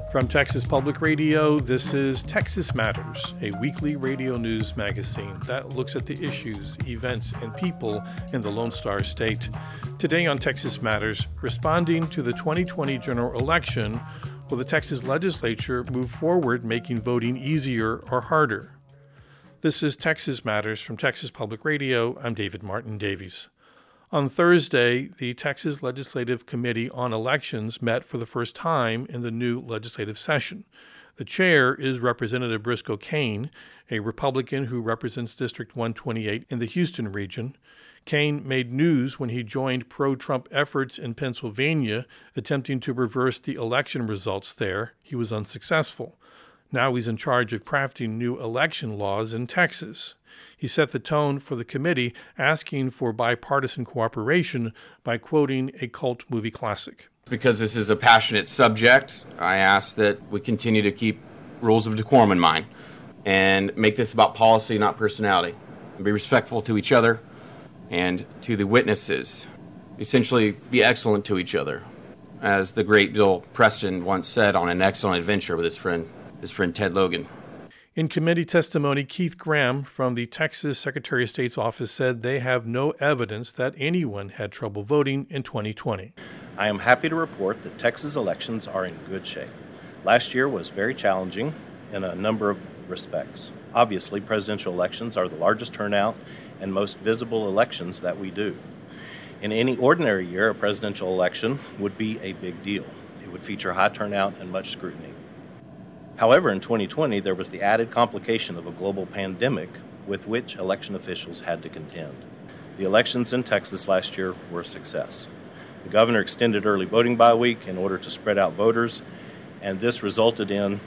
From Texas Public Radio, this is Texas Matters, a weekly radio news magazine that looks at the issues, events, and people in the Lone Star State. Today on Texas Matters, responding to the 2020 general election, will the Texas legislature move forward making voting easier or harder? This is Texas Matters from Texas Public Radio. I'm David Martin Davies. On Thursday, the Texas Legislative Committee on Elections met for the first time in the new legislative session. The chair is Representative Briscoe Cain, a Republican who represents District 128 in the Houston region. Cain made news when he joined pro-Trump efforts in Pennsylvania, attempting to reverse the election results there. He was unsuccessful. Now he's in charge of crafting new election laws in Texas. He set the tone for the committee, asking for bipartisan cooperation by quoting a cult movie classic. Because this is a passionate subject, I ask that we continue to keep rules of decorum in mind and make this about policy, not personality, and be respectful to each other and to the witnesses. Essentially, be excellent to each other. As the great Bill Preston once said on an excellent adventure with his friend Ted Logan. In committee testimony, Keith Graham from the Texas Secretary of State's office said they have no evidence that anyone had trouble voting in 2020. I am happy to report that Texas elections are in good shape. Last year was very challenging in a number of respects. Obviously, presidential elections are the largest turnout and most visible elections that we do. In any ordinary year, a presidential election would be a big deal. It would feature high turnout and much scrutiny. However, in 2020, there was the added complication of a global pandemic with which election officials had to contend. The elections in Texas last year were a success. The governor extended early voting by a week in order to spread out voters, and this resulted in,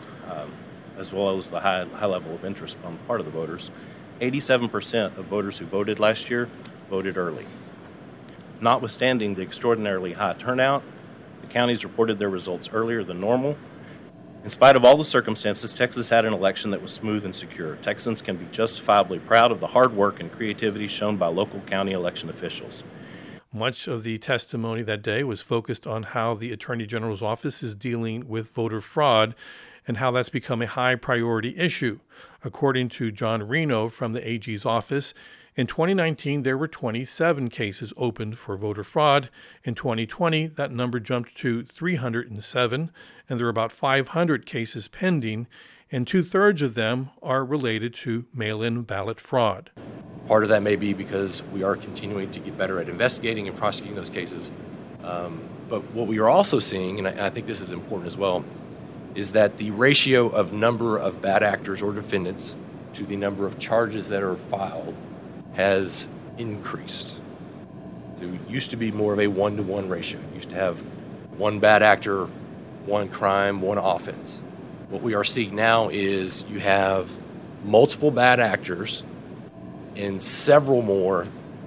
as well as the high level of interest on the part of the voters, 87% of voters who voted last year voted early. Notwithstanding the extraordinarily high turnout, the counties reported their results earlier than normal. In spite of all the circumstances, Texas had an election that was smooth and secure. Texans can be justifiably proud of the hard work and creativity shown by local county election officials. Much of the testimony that day was focused on how the Attorney General's office is dealing with voter fraud and how that's become a high priority issue. According to John Reno from the AG's office, in 2019, there were 27 cases opened for voter fraud. In 2020, that number jumped to 307, and there are about 500 cases pending, and 2/3 of them are related to mail-in ballot fraud. Part of that may be because we are continuing to get better at investigating and prosecuting those cases. But what we are also seeing, and I think this is important as well, is that the ratio of number of bad actors or defendants to the number of charges that are filed has increased. There used to be more of a 1-to-1 ratio. You used to have one bad actor, one crime, one offense. What we are seeing now is you have multiple bad actors and several more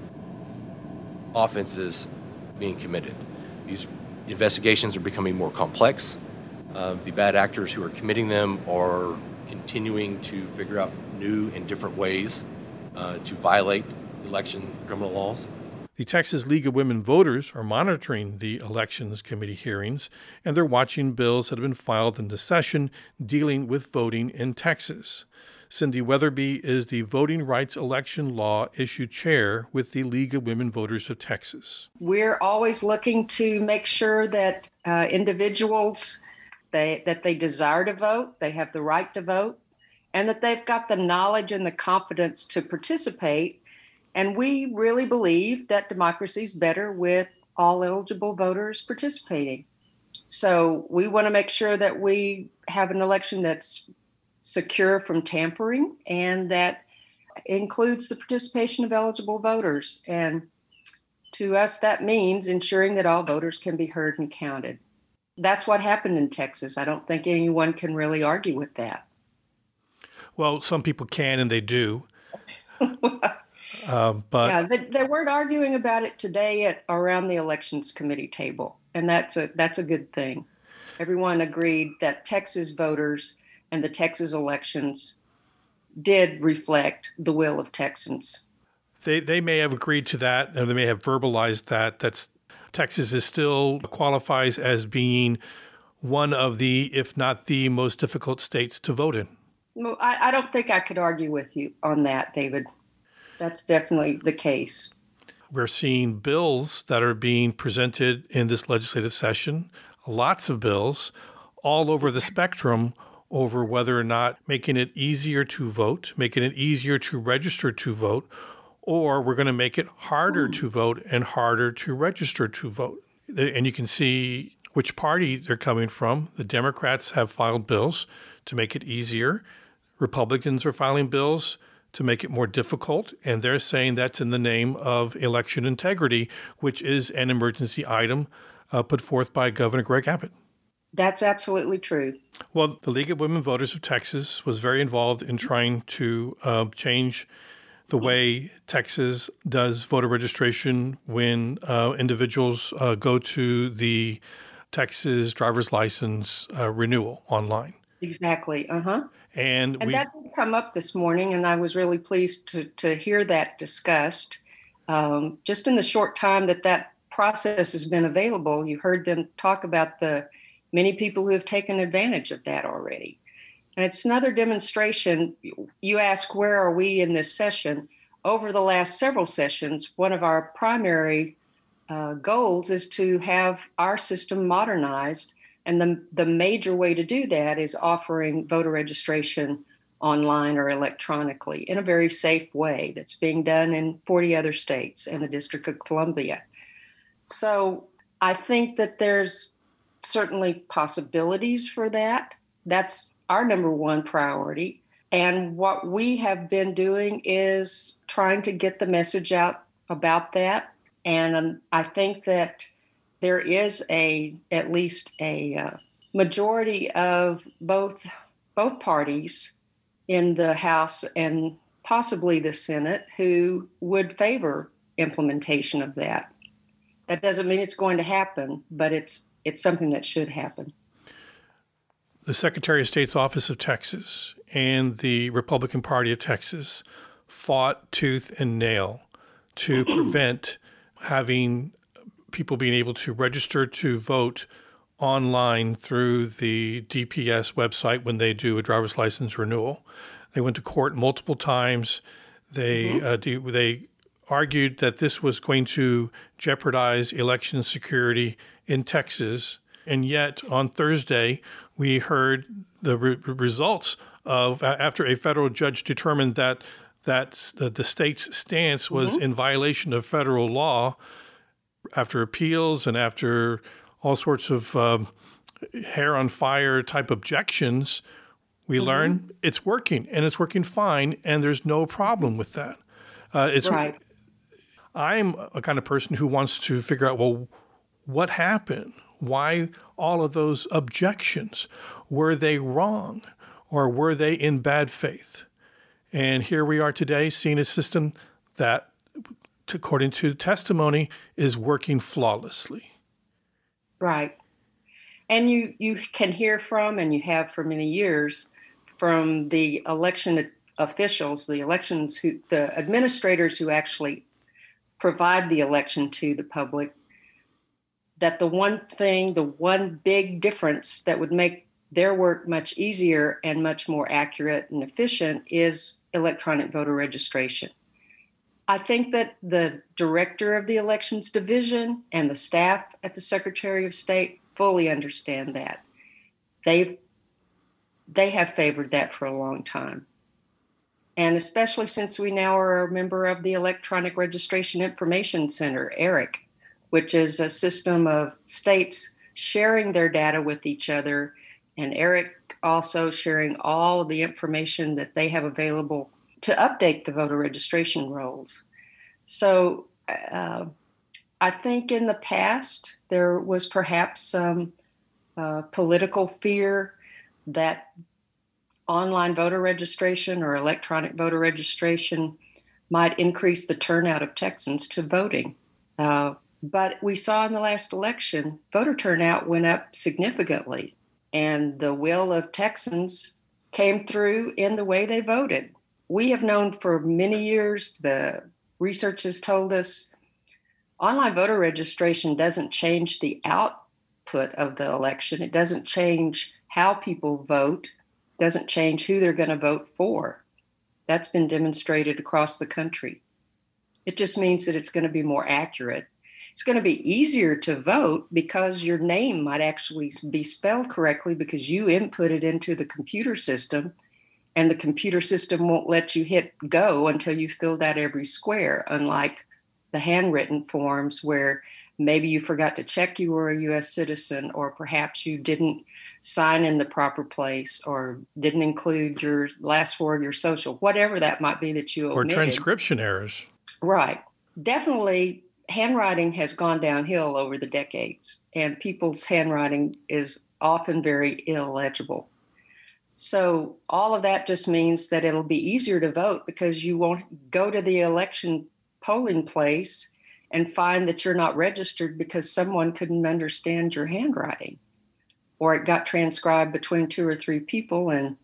offenses being committed. These investigations are becoming more complex. The bad actors who are committing them are continuing to figure out new and different ways to violate election criminal laws. The Texas League of Women Voters are monitoring the Elections Committee hearings, and they're watching bills that have been filed in the session dealing with voting in Texas. Cindy Weatherby is the Voting Rights Election Law Issue Chair with the League of Women Voters of Texas. We're always looking to make sure that individuals, that they desire to vote, they have the right to vote, and that they've got the knowledge and the confidence to participate. And we really believe that democracy is better with all eligible voters participating. So we want to make sure that we have an election that's secure from tampering and that includes the participation of eligible voters. And to us, that means ensuring that all voters can be heard and counted. That's what happened in Texas. I don't think anyone can really argue with that. Well, some people can, and they do. But yeah, they weren't arguing about it today around the Elections Committee table, and that's a good thing. Everyone agreed that Texas voters and the Texas elections did reflect the will of Texans. They may have agreed to that, or they may have verbalized that. Texas is still qualifies as being one of the, if not the most difficult states to vote in. Well, I don't think I could argue with you on that, David. That's definitely the case. We're seeing bills that are being presented in this legislative session, lots of bills all over the spectrum over whether or not making it easier to vote, making it easier to register to vote, or we're going to make it harder to vote and harder to register to vote. And you can see which party they're coming from. The Democrats have filed bills to make it easier. Republicans are filing bills to make it more difficult, and they're saying that's in the name of election integrity, which is an emergency item put forth by Governor Greg Abbott. That's absolutely true. Well, the League of Women Voters of Texas was very involved in trying to change the way Texas does voter registration when individuals go to the Texas driver's license renewal online. Exactly. And that did come up this morning, and I was really pleased to hear that discussed. Just in the short time that process has been available, you heard them talk about the many people who have taken advantage of that already. And it's another demonstration. You ask, where are we in this session? Over the last several sessions, one of our primary goals is to have our system modernized. And the major way to do that is offering voter registration online or electronically in a very safe way that's being done in 40 other states and the District of Columbia. So I think that there's certainly possibilities for that. That's our number one priority. And what we have been doing is trying to get the message out about that. And I think that there is at least a majority of both parties in the House and possibly the Senate who would favor implementation of that. That doesn't mean it's going to happen, but it's something that should happen. The Secretary of State's Office of Texas and the Republican Party of Texas fought tooth and nail to prevent having people being able to register to vote online through the DPS website when they do a driver's license renewal. They went to court multiple times. They argued that this was going to jeopardize election security in Texas. And yet on Thursday, we heard the results of after a federal judge determined that the state's stance was in violation of federal law. After appeals and after all sorts of hair on fire type objections, we learn it's working, and it's working fine, and there's no problem with that. Right. I'm a kind of person who wants to figure out, well, what happened? Why all of those objections? Were they wrong, or were they in bad faith? And here we are today seeing a system that, according to testimony, is working flawlessly. Right. And you can hear from, and you have for many years, from the election officials, the administrators who actually provide the election to the public, that the one big difference that would make their work much easier and much more accurate and efficient is electronic voter registration. I think that the director of the elections division and the staff at the Secretary of State fully understand that. They have favored that for a long time. And especially since we now are a member of the Electronic Registration Information Center, ERIC, which is a system of states sharing their data with each other, and ERIC also sharing all of the information that they have available to update the voter registration rolls. So I think in the past there was perhaps some political fear that online voter registration or electronic voter registration might increase the turnout of Texans to voting. But we saw in the last election, voter turnout went up significantly, and the will of Texans came through in the way they voted. We have known for many years, the research has told us, online voter registration doesn't change the output of the election. It doesn't change how people vote, doesn't change who they're going to vote for. That's been demonstrated across the country. It just means that it's going to be more accurate. It's going to be easier to vote because your name might actually be spelled correctly because you input it into the computer system, and the computer system won't let you hit go until you've filled out every square, unlike the handwritten forms where maybe you forgot to check you were a U.S. citizen, or perhaps you didn't sign in the proper place or didn't include your last four of your social, whatever that might be that you omitted. Or transcription errors. Right. Definitely, handwriting has gone downhill over the decades, and people's handwriting is often very illegible. So all of that just means that it'll be easier to vote because you won't go to the election polling place and find that you're not registered because someone couldn't understand your handwriting, or it got transcribed between two or three people and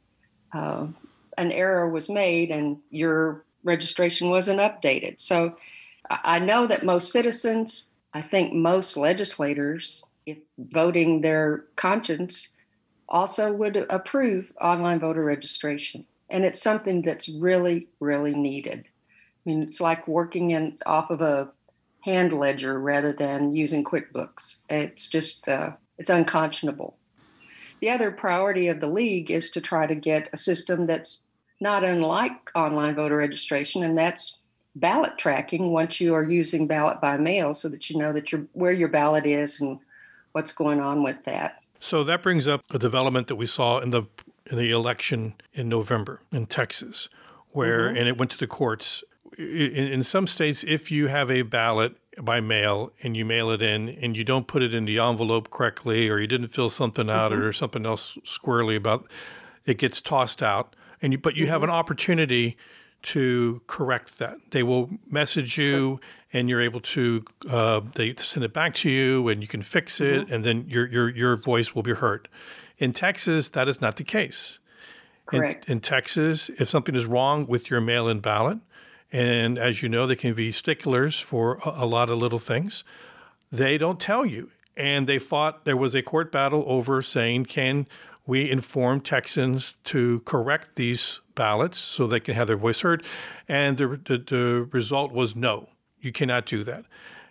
an error was made and your registration wasn't updated. So I know that most citizens, I think most legislators, if voting their conscience, also would approve online voter registration. And it's something that's really, really needed. I mean, it's like working off of a hand ledger rather than using QuickBooks. It's just, it's unconscionable. The other priority of the league is to try to get a system that's not unlike online voter registration, and that's ballot tracking once you are using ballot by mail so that you know that where your ballot is and what's going on with that. So that brings up a development that we saw in the election in November in Texas, where and it went to the courts. In some states, if you have a ballot by mail and you mail it in and you don't put it in the envelope correctly, or you didn't fill something out or something else squirrely about it, gets tossed out. But you have an opportunity to correct that. They will message you, and you're able to they send it back to you, and you can fix it, and then your voice will be heard. In Texas, that is not the case. Correct. In Texas, if something is wrong with your mail-in ballot, and as you know, they can be sticklers for a lot of little things, they don't tell you. And there was a court battle over saying, can we inform Texans to correct these ballots so they can have their voice heard? And the result was no, you cannot do that.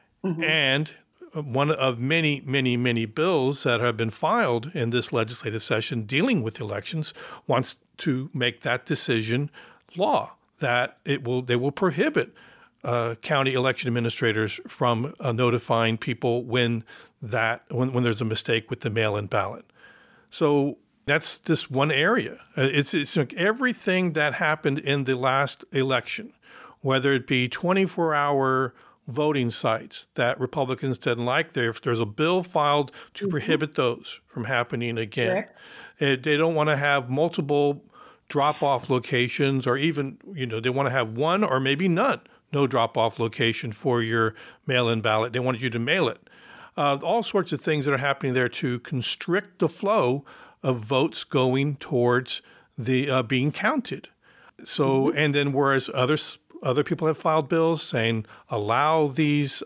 And one of many, many, many bills that have been filed in this legislative session dealing with elections wants to make that decision law, that they will prohibit county election administrators from notifying people when there's a mistake with the mail-in ballot. So that's just one area. It's like everything that happened in the last election, whether it be 24-hour voting sites that Republicans didn't like. There's a bill filed to prohibit those from happening again. They don't want to have multiple drop-off locations, or even, they want to have one or maybe no drop-off location for your mail-in ballot. They wanted you to mail it. All sorts of things that are happening there to constrict the flow of votes going towards the being counted. So, and then whereas other people have filed bills saying allow these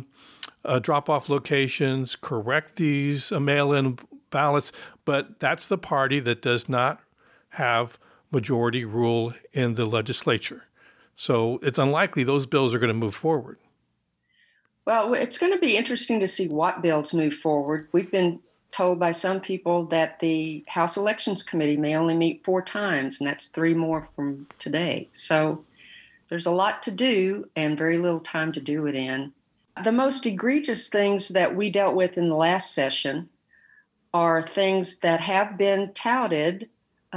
drop-off locations, correct these mail-in ballots, but that's the party that does not have majority rule in the legislature. So it's unlikely those bills are going to move forward. Well, it's going to be interesting to see what bills move forward. We've been told by some people that the House Elections Committee may only meet 4 times, and that's 3 more from today. So there's a lot to do and very little time to do it in. The most egregious things that we dealt with in the last session are things that have been touted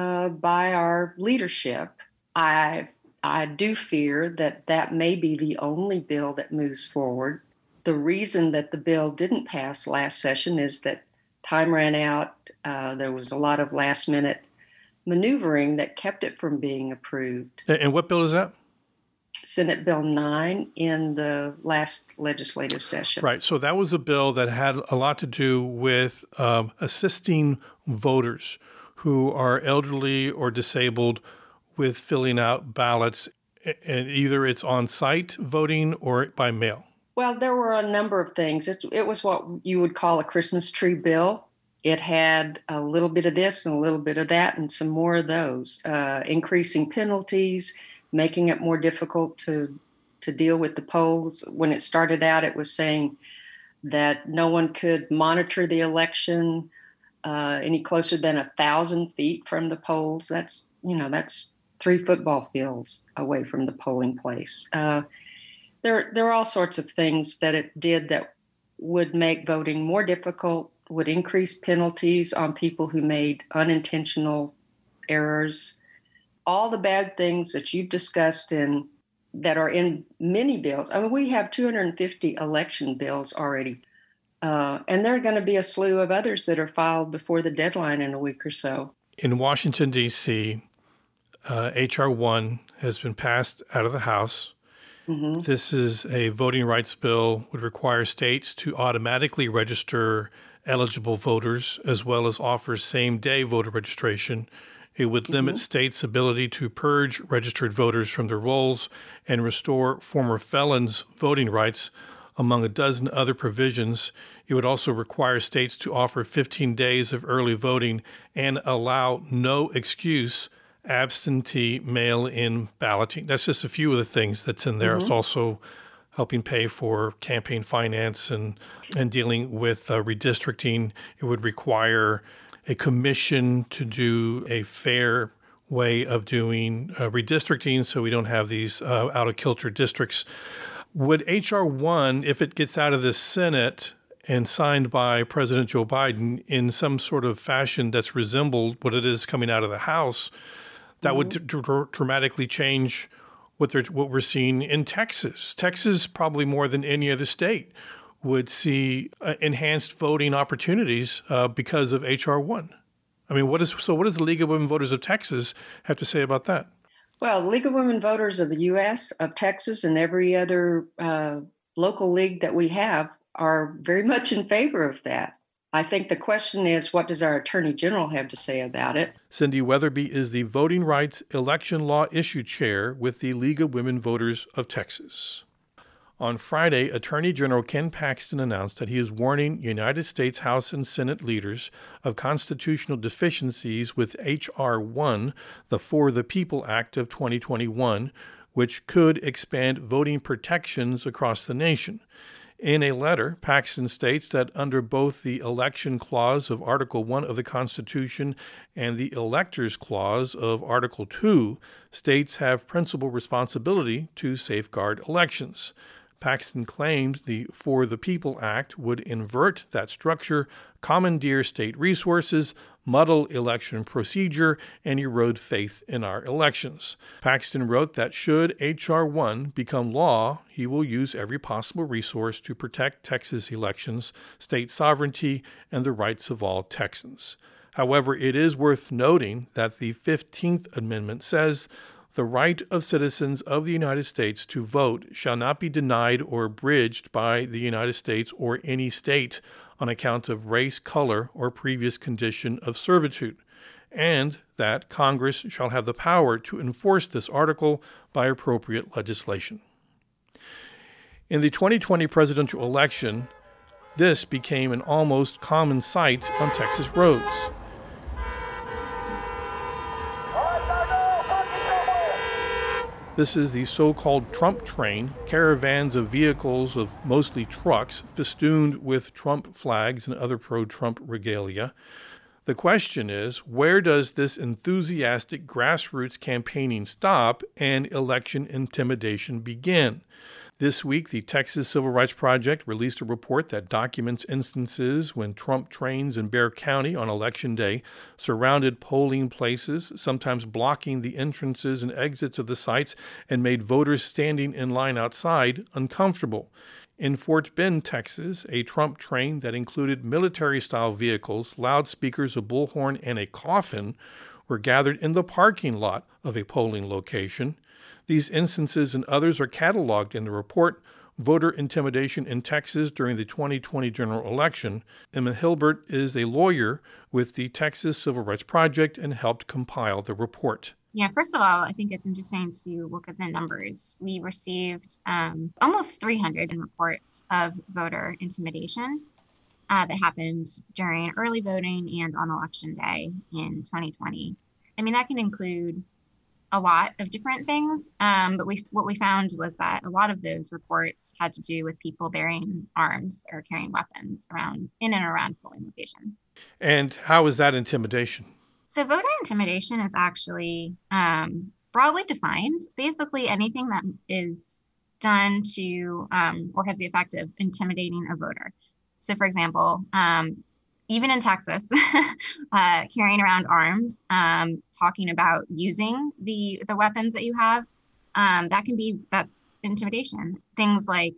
by our leadership. I do fear that may be the only bill that moves forward. The reason that the bill didn't pass last session is that time ran out. There was a lot of last-minute maneuvering that kept it from being approved. And what bill is that? Senate Bill 9 in the last legislative session. Right. So that was a bill that had a lot to do with assisting voters who are elderly or disabled with filling out ballots, and either it's on-site voting or by mail. Well, there were a number of things. It was what you would call a Christmas tree bill. It had a little bit of this and a little bit of that and some more of those, increasing penalties, making it more difficult to deal with the polls. When it started out, it was saying that no one could monitor the election any closer than 1,000 feet from the polls. That's 3 football fields away from the polling place. There are all sorts of things that it did that would make voting more difficult, would increase penalties on people who made unintentional errors. All the bad things that you've discussed that are in many bills. I mean, we have 250 election bills already, and there are going to be a slew of others that are filed before the deadline in a week or so. In Washington, D.C., H.R. 1 has been passed out of the House. Mm-hmm. This is a voting rights bill, would require states to automatically register eligible voters as well as offer same-day voter registration. It would limit states' ability to purge registered voters from their rolls and restore former felons' voting rights, among a dozen other provisions. It would also require states to offer 15 days of early voting and allow no excuse absentee mail-in balloting. That's just a few of the things that's in there. Mm-hmm. It's also helping pay for campaign finance and dealing with redistricting. It would require a commission to do a fair way of doing redistricting so we don't have these out-of-kilter districts. Would H.R. 1, if it gets out of the Senate and signed by President Joe Biden in some sort of fashion that's resembled what it is coming out of the House, that would dramatically change what we're seeing in Texas. Texas, probably more than any other state, would see enhanced voting opportunities because of H.R. 1. I mean, what does the League of Women Voters of Texas have to say about that? Well, the League of Women Voters of the U.S., of Texas, and every other local league that we have are very much in favor of that. I think the question is, what does our Attorney General have to say about it? Cindy Weatherby is the Voting Rights Election Law Issue Chair with the League of Women Voters of Texas. On Friday, Attorney General Ken Paxton announced that he is warning United States House and Senate leaders of constitutional deficiencies with H.R. 1, the For the People Act of 2021, which could expand voting protections across the nation. In a letter, Paxton states that under both the Election Clause of Article 1 of the Constitution and the Electors Clause of Article 2, states have principal responsibility to safeguard elections. Paxton claimed the For the People Act would invert that structure, commandeer state resources, muddle election procedure, and erode faith in our elections. Paxton wrote that should H.R. 1 become law, he will use every possible resource to protect Texas elections, state sovereignty, and the rights of all Texans. However, it is worth noting that the 15th Amendment says the right of citizens of the United States to vote shall not be denied or abridged by the United States or any state on account of race, color, or previous condition of servitude, and that Congress shall have the power to enforce this article by appropriate legislation. In the 2020 presidential election, this became an almost common sight on Texas roads. This is the so-called Trump train, caravans of vehicles of mostly trucks festooned with Trump flags and other pro-Trump regalia. The question is, where does this enthusiastic grassroots campaigning stop and election intimidation begin? This week, the Texas Civil Rights Project released a report that documents instances when Trump trains in Bexar County on Election Day surrounded polling places, sometimes blocking the entrances and exits of the sites, and made voters standing in line outside uncomfortable. In Fort Bend, Texas, a Trump train that included military-style vehicles, loudspeakers, a bullhorn, and a coffin were gathered in the parking lot of a polling location. These instances and others are cataloged in the report, Voter Intimidation in Texas During the 2020 General Election. Emma Hilbert is a lawyer with the Texas Civil Rights Project and helped compile the report. First of all, I think it's interesting to look at the numbers. We received almost 300 reports of voter intimidation that happened during early voting and on Election Day in 2020. I mean, that can include a lot of different things, but what we found was that a lot of those reports had to do with people bearing arms or carrying weapons in and around polling locations. And how is that intimidation? So voter intimidation is actually broadly defined. Basically, anything that is done to or has the effect of intimidating a voter. So, for example, even in Texas, carrying around arms, talking about using the weapons that you have, that's intimidation. Things like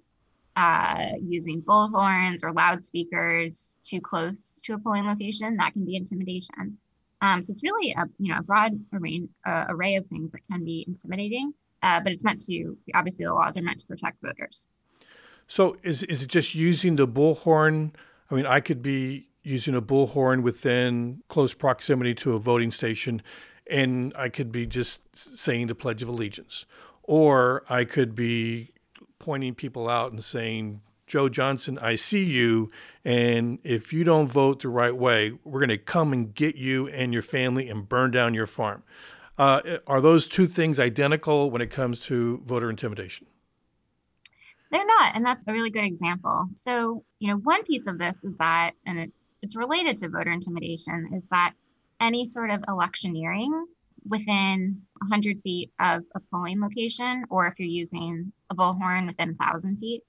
using bullhorns or loudspeakers too close to a polling location, that can be intimidation. So it's really a broad array of things that can be intimidating, but it's meant to, obviously the laws are meant to protect voters. So is it just using the bullhorn? I mean, I could be using a bullhorn within close proximity to a voting station, and I could be just saying the Pledge of Allegiance. Or I could be pointing people out and saying, Joe Johnson, I see you, and if you don't vote the right way, we're going to come and get you and your family and burn down your farm. Are those two things identical when it comes to voter intimidation? They're not, and that's a really good example. So, one piece of this is that, and it's related to voter intimidation, is that any sort of electioneering within 100 feet of a polling location, or if you're using a bullhorn within 1,000 feet,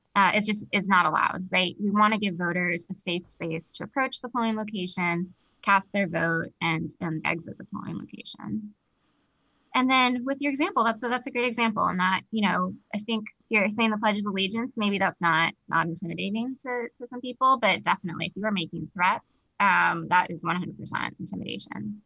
is not allowed, right? We want to give voters a safe space to approach the polling location, cast their vote, and exit the polling location. And then with your example, that's a great example. And that, I think you're saying the Pledge of Allegiance, maybe that's not intimidating to some people, but definitely if you are making threats, that is 100% intimidation.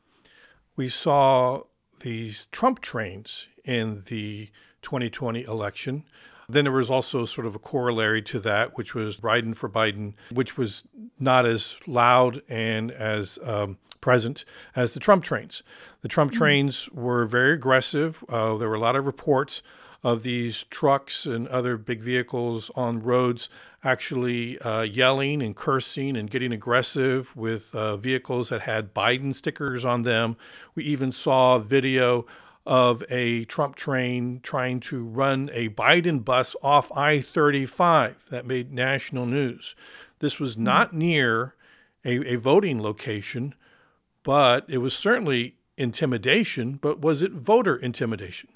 We saw these Trump trains in the 2020 election. Then there was also sort of a corollary to that, which was Biden for Biden, which was not as loud and as present as the Trump trains. The Trump trains were very aggressive. There were a lot of reports of these trucks and other big vehicles on roads actually yelling and cursing and getting aggressive with vehicles that had Biden stickers on them. We even saw video of a Trump train trying to run a Biden bus off I-35 that made national news. This was not near a voting location, but it was certainly intimidation. But was it voter intimidation?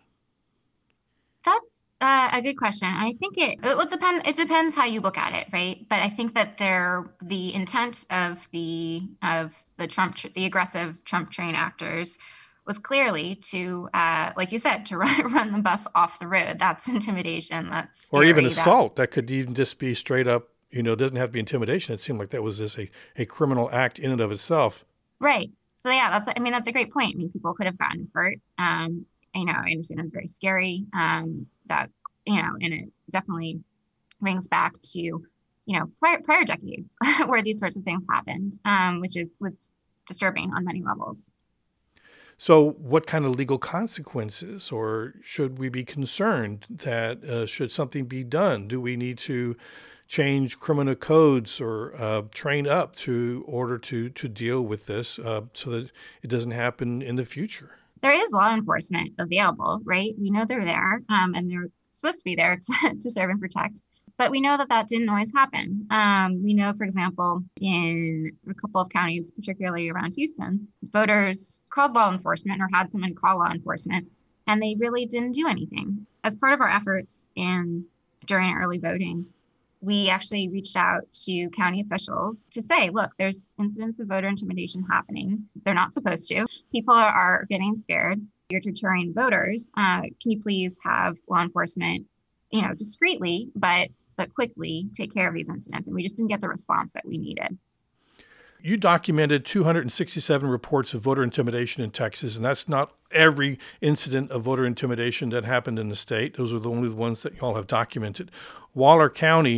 That's a good question. I think it depends how you look at it, right? But I think that the intent of the aggressive Trump train actors was clearly to, like you said, to run the bus off the road. That's intimidation. That's scary. Or even assault. That could even just be straight up, it doesn't have to be intimidation. It seemed like that was just a criminal act in and of itself. Right. So yeah, that's a great point. I mean, people could have gotten hurt. I understand it was very scary. And it definitely rings back to, prior decades where these sorts of things happened, which was disturbing on many levels. So what kind of legal consequences, or should we be concerned that should something be done? Do we need to change criminal codes or train up to order to deal with this so that it doesn't happen in the future? There is law enforcement available, right? We know they're there and they're supposed to be there to serve and protect. But we know that didn't always happen. We know, for example, in a couple of counties, particularly around Houston, voters called law enforcement or had someone call law enforcement, and they really didn't do anything. As part of our efforts during early voting, we actually reached out to county officials to say, look, there's incidents of voter intimidation happening. They're not supposed to. People are getting scared. You're deterring voters. Can you please have law enforcement, discreetly, but quickly take care of these incidents? And we just didn't get the response that we needed. You documented 267 reports of voter intimidation in Texas, and that's not every incident of voter intimidation that happened in the state. Those are the only ones that y'all have documented. Waller County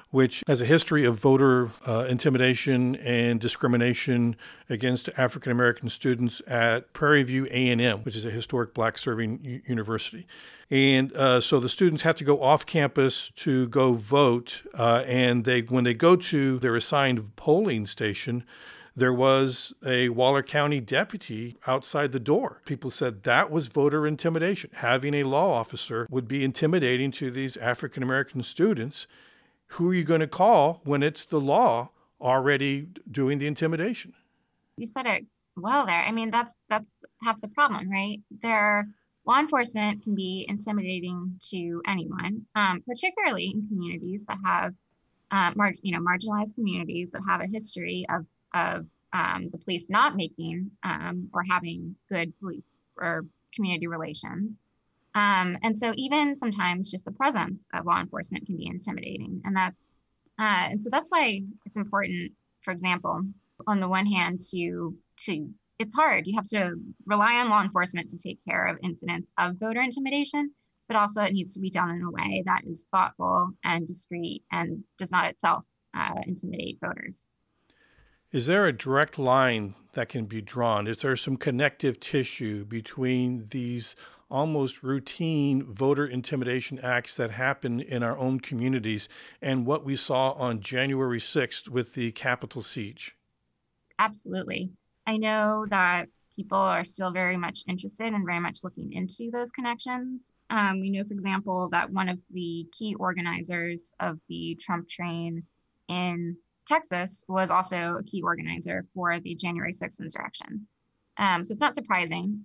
which has a history of voter intimidation and discrimination against African American students at Prairie View A&M, which is a historic black serving university. And so the students have to go off campus to go vote. And when they go to their assigned polling station, there was a Waller County deputy outside the door. People said that was voter intimidation. Having a law officer would be intimidating to these African American students. Who are you going to call when it's the law already doing the intimidation? You said it well there. I mean, that's half the problem, right? Law enforcement can be intimidating to anyone, particularly in communities that have marginalized communities that have a history of the police not making or having good police or community relations. And so even sometimes just the presence of law enforcement can be intimidating. And so that's why it's important, for example, on the one hand, it's hard. You have to rely on law enforcement to take care of incidents of voter intimidation, but also it needs to be done in a way that is thoughtful and discreet and does not itself intimidate voters. Is there a direct line that can be drawn? Is there some connective tissue between these almost routine voter intimidation acts that happen in our own communities and what we saw on January 6th with the Capitol siege? Absolutely. I know that people are still very much interested and very much looking into those connections. We know, for example, that one of the key organizers of the Trump train in Texas was also a key organizer for the January 6th insurrection. So it's not surprising,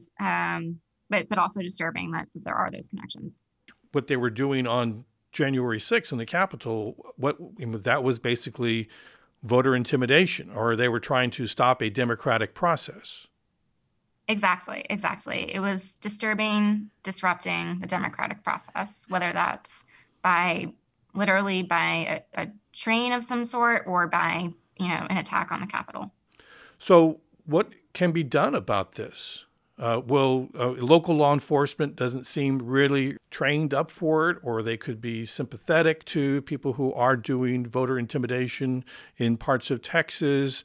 but also disturbing that there are those connections. What they were doing on January 6th in the Capitol, that was basically voter intimidation, or they were trying to stop a democratic process. Exactly. It was disturbing, disrupting the democratic process, whether that's literally by a train of some sort or by, an attack on the Capitol. So what can be done about this? Local law enforcement doesn't seem really trained up for it, or they could be sympathetic to people who are doing voter intimidation in parts of Texas.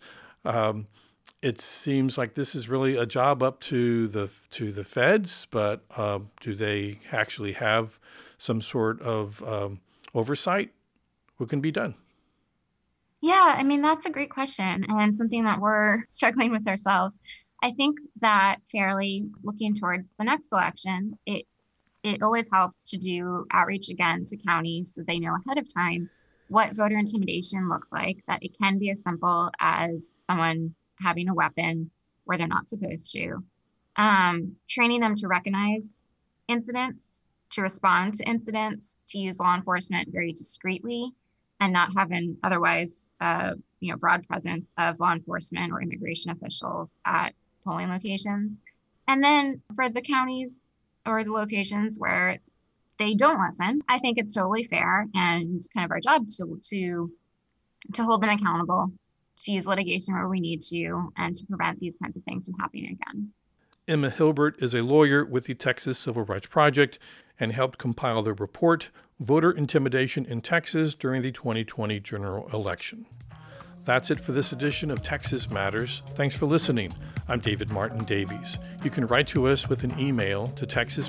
It seems like this is really a job up to the feds, but do they actually have some sort of oversight? What can be done? Yeah, I mean, that's a great question and something that we're struggling with ourselves. I think that fairly looking towards the next election, it always helps to do outreach again to counties so they know ahead of time what voter intimidation looks like, that it can be as simple as someone having a weapon where they're not supposed to. Training them to recognize incidents, to respond to incidents, to use law enforcement very discreetly, and not have an otherwise broad presence of law enforcement or immigration officials at polling locations. And then for the counties or the locations where they don't listen, I think it's totally fair and kind of our job to hold them accountable, to use litigation where we need to, and to prevent these kinds of things from happening again. Emma Hilbert is a lawyer with the Texas Civil Rights Project and helped compile the report, Voter Intimidation in Texas During the 2020 General Election. That's it for this edition of Texas Matters. Thanks for listening. I'm David Martin Davies. You can write to us with an email to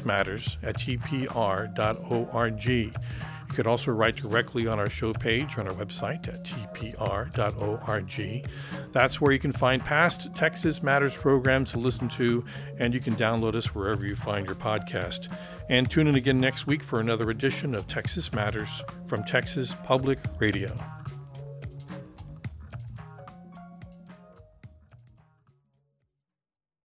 texasmatters@tpr.org. You could also write directly on our show page on our website at tpr.org. That's where you can find past Texas Matters programs to listen to, and you can download us wherever you find your podcast. And tune in again next week for another edition of Texas Matters from Texas Public Radio.